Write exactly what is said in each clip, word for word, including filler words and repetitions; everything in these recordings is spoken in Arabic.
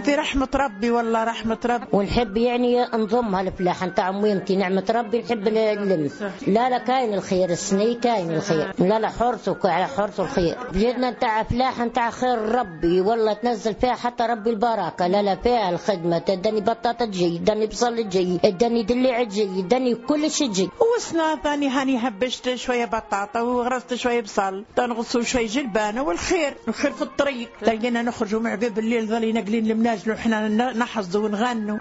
في رحمة ربي والله رحمة ربي. ونحب يعني نضمها الفلاحة نتاع ميمتي نعمة ربي نحب نلم. لا لا كاين الخير السني كاين الخير. لا لا حرصك على حرص الخير. بلادنا نتاع فلاحة نتاع خير ربي والله تنزل فيها حتى ربي البركة. لا لا فيها الخدمة تدني بطاطا جيد دني بصل جيد دني دليع جيد دني كل شيء جيد. وسنا ثاني هاني هبشت شوية بطاطا وغرست شوية بصل تنغصوا شوية جلبانة والخير الخير في الطريق. لقينا نخرجوا مع باب الليل ظلي نقلين المناجل وحنا نحصدوا ونغنوا.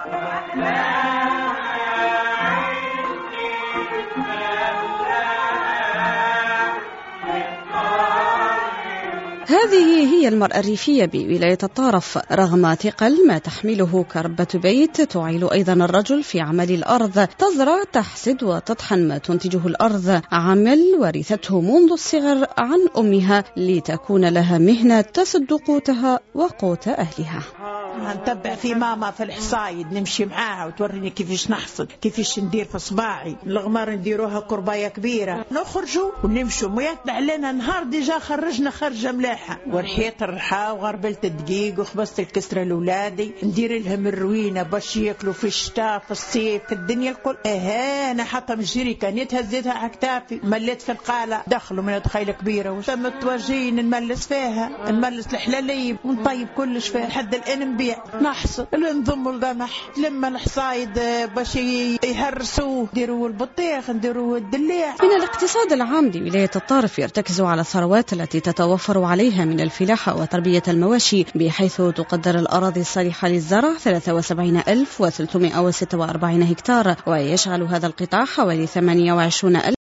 هذه هي المرأة الريفية بولاية الطارف. رغم ثقل ما تحمله كربة بيت تعيل أيضا الرجل في عمل الأرض. تزرع تحسد وتطحن ما تنتجه الأرض. عمل ورثته منذ الصغر عن أمها لتكون لها مهنة تسد قوتها وقوت أهلها. نتبع في ماما في الحصايد نمشي معاها وتوريني كيفاش نحصد كيفاش ندير في صباعي الغمار نديروها كرباية كبيرة نخرجوا ونمشوا مياتنا علينا نهار ديجا خرجنا خرجة ملاحة ورحيت الرحى وغربلت الدقيق وخبزت الكسرة لولادي ندير لهم الروينة باش ياكلوا في الشتاء في الصيف في الدنيا الكل. ايه انا حتى مجري كانت هزيتها على كتافي مليت في القالة دخلوا من دخيلة كبيرة وثم توجين نملس فيها نملس الحلاليب ونطيب كلش فيها لحد الان نبيع نحصد نضموا القمح لما الحصايد باش يهرسوه نديروا البطيخ نديروا الدليع. من الاقتصاد العام لولاية الطارف يرتكز على الثروات التي تتوفر عليها من الفلاحة وتربية المواشي بحيث تقدر الأراضي الصالحة للزرع ثلاثة وسبعين ألف وثلاثمائة وستة وأربعين هكتار ويشغل هذا القطاع حوالي ثمانية وعشرين ألف